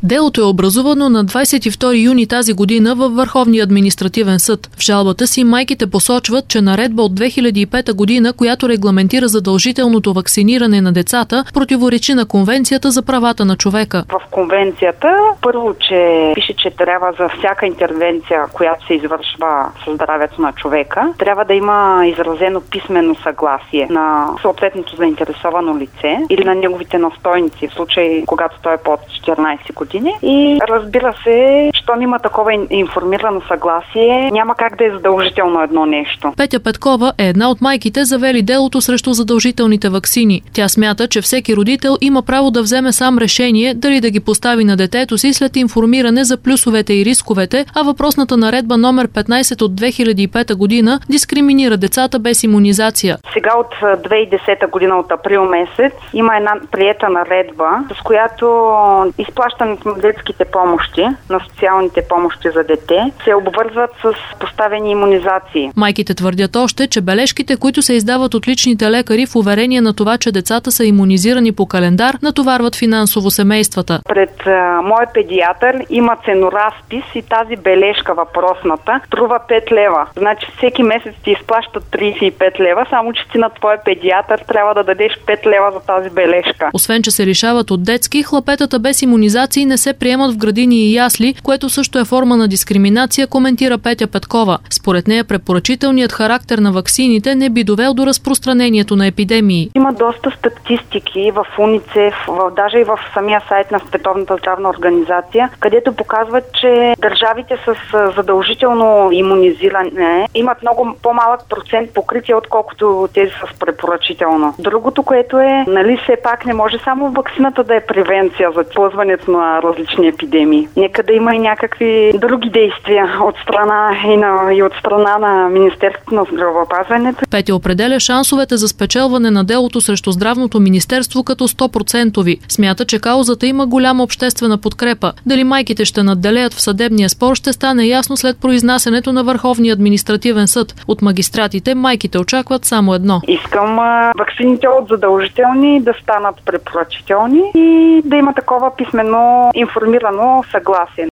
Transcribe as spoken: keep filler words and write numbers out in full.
Делото е образувано на двадесет и втори юни тази година във Върховния административен съд. В жалбата си майките посочват, че наредба от две хиляди и пета година, която регламентира задължителното вакциниране на децата, противоречи на Конвенцията за правата на човека. В Конвенцията първо, че пише, че трябва за всяка интервенция, която се извършва със здравето на човека, трябва да има изразено писмено съгласие на съответното заинтересовано лице или на неговите настойници, в случай когато той е под четиринадесет години. И разбира се, щом има такова информирано съгласие, няма как да е задължително едно нещо. Петя Петкова е една от майките, завели делото срещу задължителните ваксини. Тя смята, че всеки родител има право да вземе сам решение дали да ги постави на детето си след информиране за плюсовете и рисковете, а въпросната наредба номер петнадесет от две хиляди и пета година дискриминира децата без имунизация. Сега от две хиляди и десета година, от април месец, има една приета наредба, с която изплащането на детските помощи, на социалните помощи за дете, се обвързват с поставени имунизации. Майките твърдят още, че бележките, които се издават от личните лекари в уверение на това, че децата са имунизирани по календар, натоварват финансово семействата. Пред а, моя педиатър има ценоразпис и тази бележка, въпросната, струва пет лева. Значи всеки месец ти изплащат тридесет и пет лева, само че ти на твоя педиатър трябва да дадеш пет лева за тази бележка. Освен, че се лишават от детски, хлапетата без имунизации не се приемат в градини и ясли, което също е форма на дискриминация, коментира Петя Петкова. Според нея препоръчителният характер на ваксините не би довел до разпространението на епидемии. Има доста статистики в УНИЦЕФ, в, даже и в самия сайт на Световната здравна организация, където показват, че държавите с задължително имунизиране имат много по-малък процент покритие, отколкото тези с препоръчително. Другото, което е, нали, все пак не може само ваксината да е превенция за ползването на различни епидемии. Нека да има и някакви други действия от страна и, на, и от страна на Министерството на здравеопазването. Петя определя шансовете за спечелване на делото срещу Здравното министерство като сто процента. Смята, че каузата има голяма обществена подкрепа. Дали майките ще надделеят в съдебния спор, ще стане ясно след произнасянето на Върховния административен съд. От магистратите майките очакват само едно. Искам а, ваксините от задължителни да станат препоръчителни и да има такова писмено информирано съгласие.